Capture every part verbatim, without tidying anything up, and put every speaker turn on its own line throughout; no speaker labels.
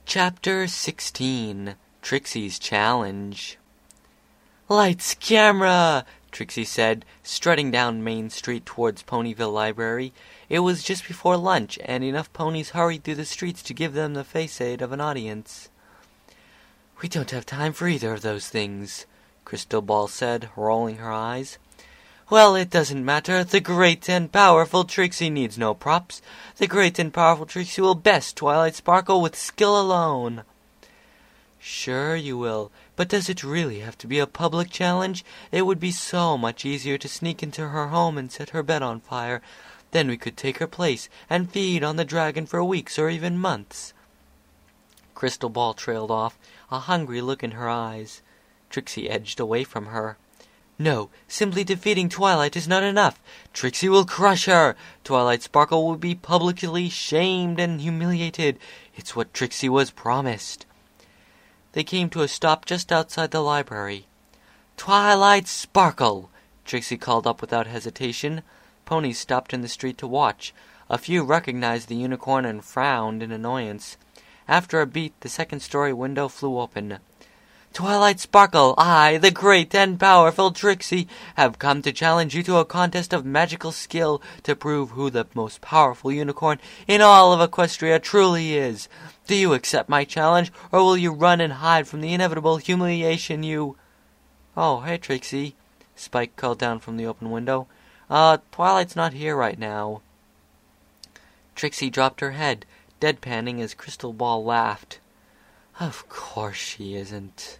Chapter sixteen. Trixie's Challenge. "Lights, camera!" Trixie said, strutting down Main Street towards Ponyville Library. It was just before lunch, and enough ponies hurried through the streets to give them the facade of an audience. "We don't have time for either of those things," Crystal Ball said, rolling her eyes. "Well, it doesn't matter. The great and powerful Trixie needs no props. The great and powerful Trixie will best Twilight Sparkle with skill alone." "Sure you will, but does it really have to be a public challenge? It would be so much easier to sneak into her home and set her bed on fire. Then we could take her place and feed on the dragon for weeks or even months." Crystal Ball trailed off, a hungry look in her eyes. Trixie edged away from her. "No, simply defeating Twilight is not enough. Trixie will crush her. Twilight Sparkle will be publicly shamed and humiliated. It's what Trixie was promised." They came to a stop just outside the library. "Twilight Sparkle!" Trixie called up without hesitation. Ponies stopped in the street to watch. A few recognized the unicorn and frowned in annoyance. After a beat, the second-story window flew open. "Twilight Sparkle, I, the great and powerful Trixie, have come to challenge you to a contest of magical skill to prove who the most powerful unicorn in all of Equestria truly is. Do you accept my challenge, or will you run and hide from the inevitable humiliation you—" "Oh, hey, Trixie," Spike called down from the open window. Uh, Twilight's not here right now." Trixie dropped her head, deadpanning as Crystal Ball laughed. "Of course she isn't."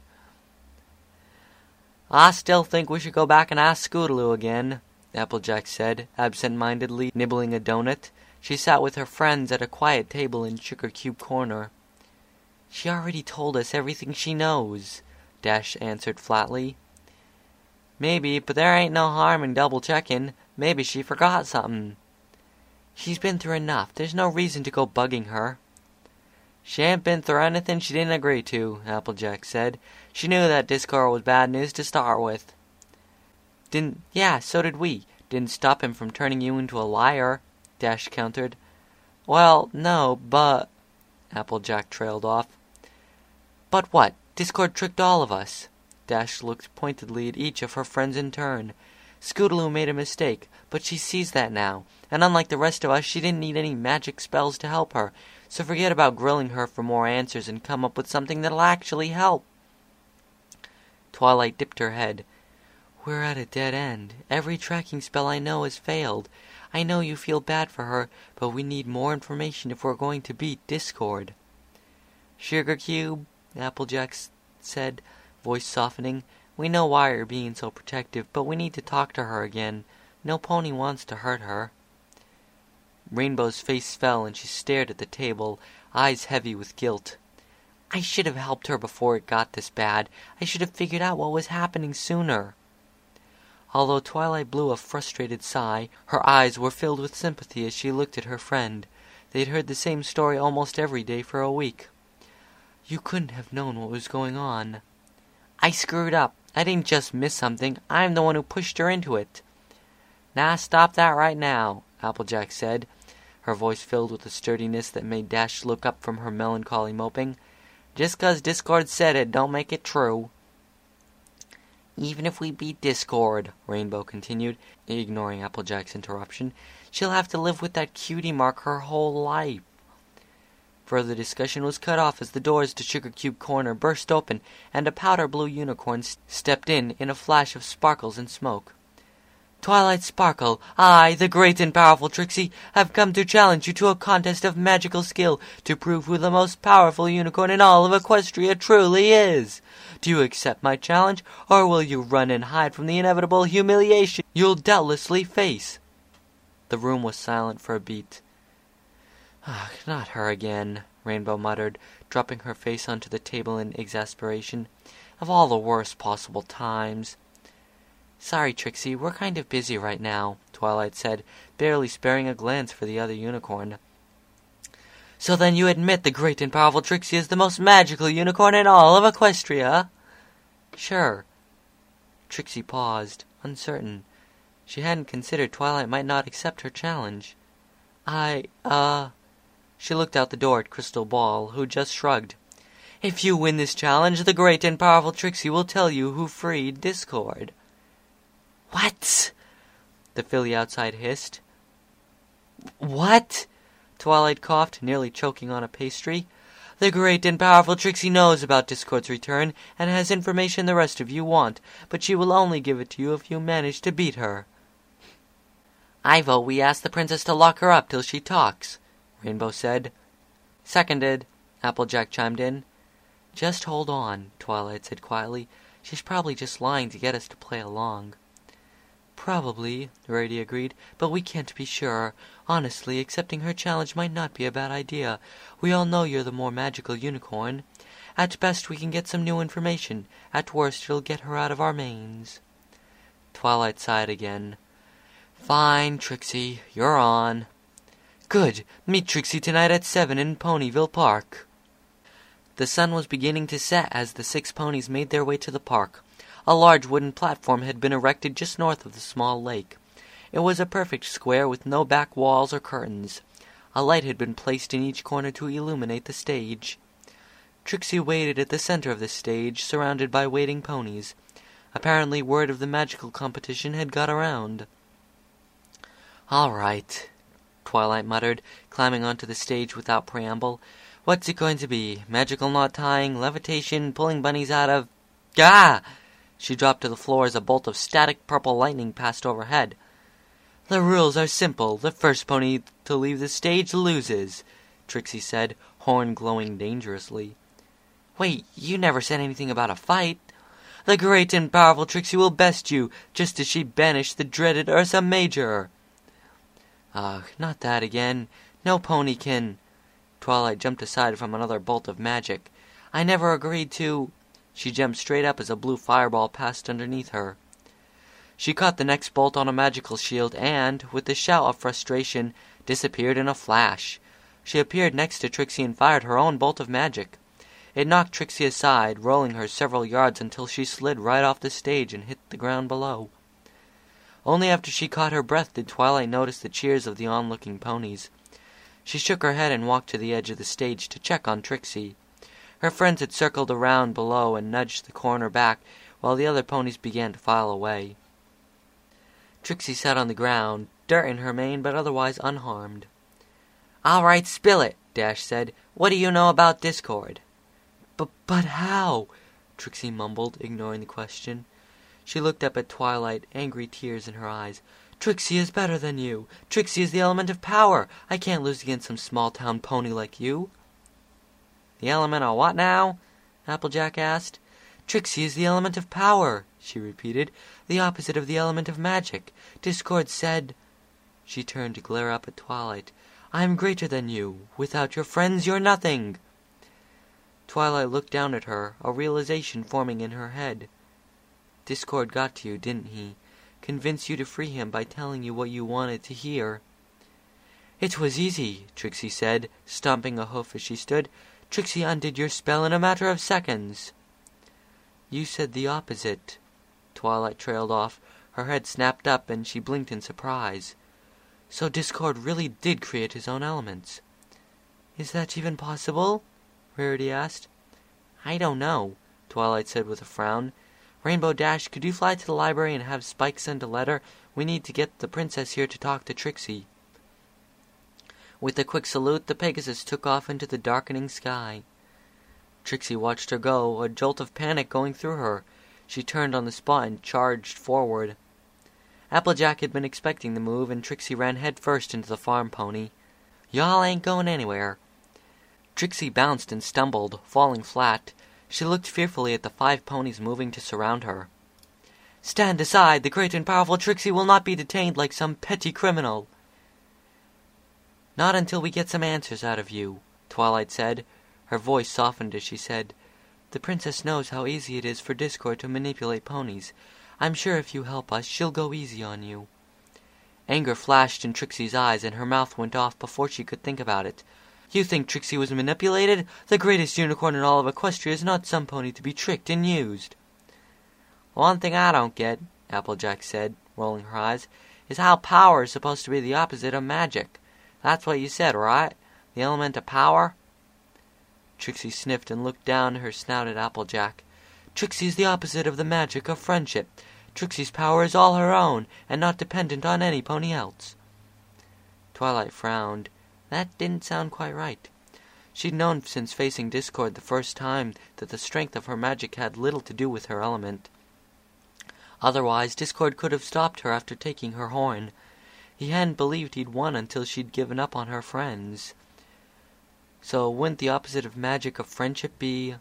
"I still think we should go back and ask Scootaloo again," Applejack said, absent-mindedly nibbling a donut. She sat with her friends at a quiet table in Sugar Cube Corner. "She already told us everything she knows," Dash answered flatly. "Maybe, but there ain't no harm in double-checking. Maybe she forgot something." "She's been through enough. There's no reason to go bugging her." "She ain't been through anything she didn't agree to," Applejack said. "She knew that Discord was bad news to start with." Didn't, yeah, so did we. Didn't stop him from turning you into a liar," Dash countered. "Well, no, but—" Applejack trailed off. "But what? Discord tricked all of us." Dash looked pointedly at each of her friends in turn. "Scootaloo made a mistake, but she sees that now, and unlike the rest of us, she didn't need any magic spells to help her, so forget about grilling her for more answers and come up with something that'll actually help." Twilight dipped her head. "We're at a dead end. Every tracking spell I know has failed. I know you feel bad for her, but we need more information if we're going to beat Discord." "Sugar Cube," Applejack said, voice softening, "we know why you're being so protective, but we need to talk to her again. No pony wants to hurt her." Rainbow's face fell and she stared at the table, eyes heavy with guilt. "I should have helped her before it got this bad. I should have figured out what was happening sooner." Although Twilight blew a frustrated sigh, her eyes were filled with sympathy as she looked at her friend. They'd heard the same story almost every day for a week. "You couldn't have known what was going on." "I screwed up. I didn't just miss something. I'm the one who pushed her into it." "Nah, stop that right now," Applejack said, her voice filled with a sturdiness that made Dash look up from her melancholy moping. "Just 'cause Discord said it, don't make it true." "Even if we beat Discord," Rainbow continued, ignoring Applejack's interruption, "she'll have to live with that cutie mark her whole life." Further discussion was cut off as the doors to Sugar Cube Corner burst open, and a powder-blue unicorn stepped in in a flash of sparkles and smoke. "Twilight Sparkle, I, the great and powerful Trixie, have come to challenge you to a contest of magical skill to prove who the most powerful unicorn in all of Equestria truly is. Do you accept my challenge, or will you run and hide from the inevitable humiliation you'll doubtlessly face?" The room was silent for a beat. "Ugh, not her again," Rainbow muttered, dropping her face onto the table in exasperation. "Of all the worst possible times." "Sorry, Trixie, we're kind of busy right now," Twilight said, barely sparing a glance for the other unicorn. "So then you admit the great and powerful Trixie is the most magical unicorn in all of Equestria?" "Sure." Trixie paused, uncertain. She hadn't considered Twilight might not accept her challenge. I, uh... She looked out the door at Crystal Ball, who just shrugged. If you win this challenge, the great and powerful Trixie will tell you who freed Discord." "What?" the filly outside hissed. "What?" Twilight coughed, nearly choking on a pastry. "The great and powerful Trixie knows about Discord's return and has information the rest of you want, but she will only give it to you if you manage to beat her." "I vote we ask the princess to lock her up till she talks," Rainbow said. "Seconded," Applejack chimed in. "Just hold on," Twilight said quietly. "She's probably just lying to get us to play along." "Probably," Rarity agreed, "but we can't be sure. Honestly, accepting her challenge might not be a bad idea. We all know you're the more magical unicorn. At best, we can get some new information. At worst, it'll get her out of our mains." Twilight sighed again. "Fine, Trixie, you're on." "Good. Meet Trixie tonight at seven in Ponyville Park." The sun was beginning to set as the six ponies made their way to the park. A large wooden platform had been erected just north of the small lake. It was a perfect square with no back walls or curtains. A light had been placed in each corner to illuminate the stage. Trixie waited at the center of the stage, surrounded by waiting ponies. Apparently word of the magical competition had got around. "All right," Twilight muttered, climbing onto the stage without preamble. "What's it going to be? Magical knot tying, levitation, pulling bunnies out of... Gah!" She dropped to the floor as a bolt of static purple lightning passed overhead. "The rules are simple. The first pony to leave the stage loses," Trixie said, horn glowing dangerously. "Wait, you never said anything about a fight." "The great and powerful Trixie will best you, just as she banished the dreaded Ursa Major." Ugh, not that again. No pony can... Twilight jumped aside from another bolt of magic. "I never agreed to..." She jumped straight up as a blue fireball passed underneath her. She caught the next bolt on a magical shield and, with a shout of frustration, disappeared in a flash. She appeared next to Trixie and fired her own bolt of magic. It knocked Trixie aside, rolling her several yards until she slid right off the stage and hit the ground below. Only after she caught her breath did Twilight notice the cheers of the onlooking ponies. She shook her head and walked to the edge of the stage to check on Trixie. Her friends had circled around below and nudged the corner back, while the other ponies began to file away. Trixie sat on the ground, dirt in her mane, but otherwise unharmed. "All right, spill it," Dash said. "What do you know about Discord?" "But but how?" Trixie mumbled, ignoring the question. She looked up at Twilight, angry tears in her eyes. "Trixie is better than you. Trixie is the element of power. I can't lose against some small-town pony like you." "The element of what now?" Applejack asked. "Trixie is the element of power," she repeated. "The opposite of the element of magic. Discord said..." She turned to glare up at Twilight. "I am greater than you. Without your friends, you're nothing." Twilight looked down at her, a realization forming in her head. "Discord got to you, didn't he? Convinced you to free him by telling you what you wanted to hear." "It was easy," Trixie said, stomping a hoof as she stood. "Trixie undid your spell in a matter of seconds." "You said the opposite." Twilight trailed off. Her head snapped up, and she blinked in surprise. "So Discord really did create his own elements." "Is that even possible?" Rarity asked. "I don't know," Twilight said with a frown. "Rainbow Dash, could you fly to the library and have Spike send a letter? We need to get the princess here to talk to Trixie." With a quick salute, the Pegasus took off into the darkening sky. Trixie watched her go, a jolt of panic going through her. She turned on the spot and charged forward. Applejack had been expecting the move, and Trixie ran headfirst into the farm pony. "Y'all ain't going anywhere." Trixie bounced and stumbled, falling flat. She looked fearfully at the five ponies moving to surround her. "Stand aside! The great and powerful Trixie will not be detained like some petty criminal." "Not until we get some answers out of you," Twilight said. Her voice softened as she said, "The princess knows how easy it is for Discord to manipulate ponies. I'm sure if you help us, she'll go easy on you." Anger flashed in Trixie's eyes, and her mouth went off before she could think about it. "You think Trixie was manipulated? The greatest unicorn in all of Equestria is not some pony to be tricked and used." "One thing I don't get," Applejack said, rolling her eyes, "is how power is supposed to be the opposite of magic. That's what you said, right? The element of power?" Trixie sniffed and looked down her snout at Applejack. "Trixie's the opposite of the magic of friendship. Trixie's power is all her own, and not dependent on any pony else." Twilight frowned. That didn't sound quite right. She'd known since facing Discord the first time that the strength of her magic had little to do with her element. Otherwise, Discord could have stopped her after taking her horn. He hadn't believed he'd won until she'd given up on her friends. So wouldn't the opposite of magic of friendship be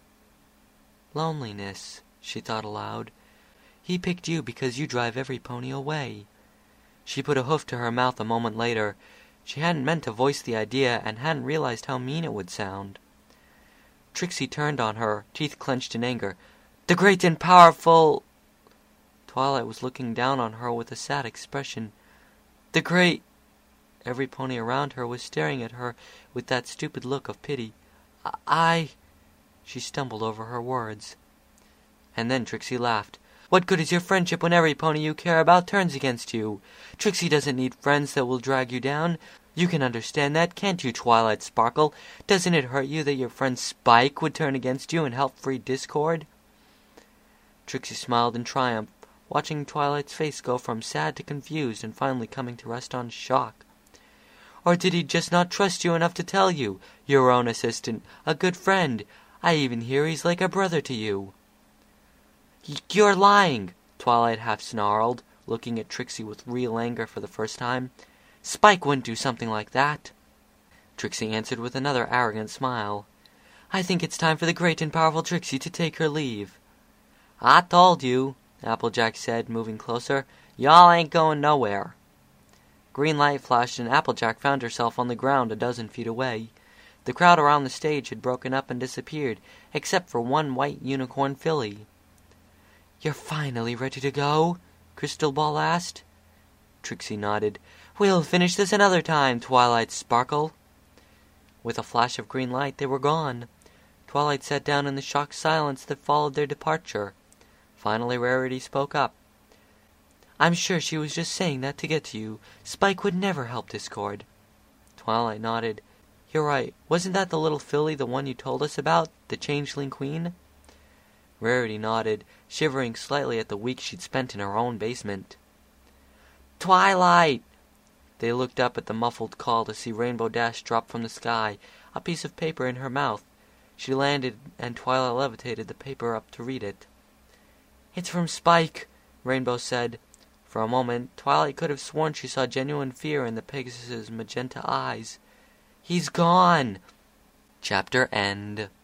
loneliness? She thought aloud. He picked you because you drive every pony away. She put a hoof to her mouth a moment later. She hadn't meant to voice the idea, and hadn't realized how mean it would sound. Trixie turned on her, teeth clenched in anger. "The great and powerful—" Twilight was looking down on her with a sad expression. "The great—" Every pony around her was staring at her with that stupid look of pity. I... She stumbled over her words. And then Trixie laughed. "What good is your friendship when every pony you care about turns against you? Trixie doesn't need friends that will drag you down. You can understand that, can't you, Twilight Sparkle? Doesn't it hurt you that your friend Spike would turn against you and help free Discord?" Trixie smiled in triumph, watching Twilight's face go from sad to confused and finally coming to rest on shock. "Or did he just not trust you enough to tell you? Your own assistant, a good friend. I even hear he's like a brother to you." "You're lying," Twilight half snarled, looking at Trixie with real anger for the first time. "Spike wouldn't do something like that." Trixie answered with another arrogant smile. "I think it's time for the great and powerful Trixie to take her leave." "I told you," Applejack said, moving closer. "Y'all ain't going nowhere." Green light flashed, and Applejack found herself on the ground a dozen feet away. The crowd around the stage had broken up and disappeared, except for one white unicorn filly. "You're finally ready to go?" Crystal Ball asked. Trixie nodded. "We'll finish this another time, Twilight Sparkle." With a flash of green light, they were gone. Twilight sat down in the shocked silence that followed their departure. Finally, Rarity spoke up. "I'm sure she was just saying that to get to you. Spike would never help Discord." Twilight nodded. "You're right. Wasn't that the little filly, the one you told us about, the Changeling Queen?" Rarity nodded, shivering slightly at the week she'd spent in her own basement. "Twilight!" They looked up at the muffled call to see Rainbow Dash drop from the sky, a piece of paper in her mouth. She landed, and Twilight levitated the paper up to read it. "It's from Spike," Rainbow said. For a moment, Twilight could have sworn she saw genuine fear in the Pegasus's magenta eyes. "He's gone!" Chapter end.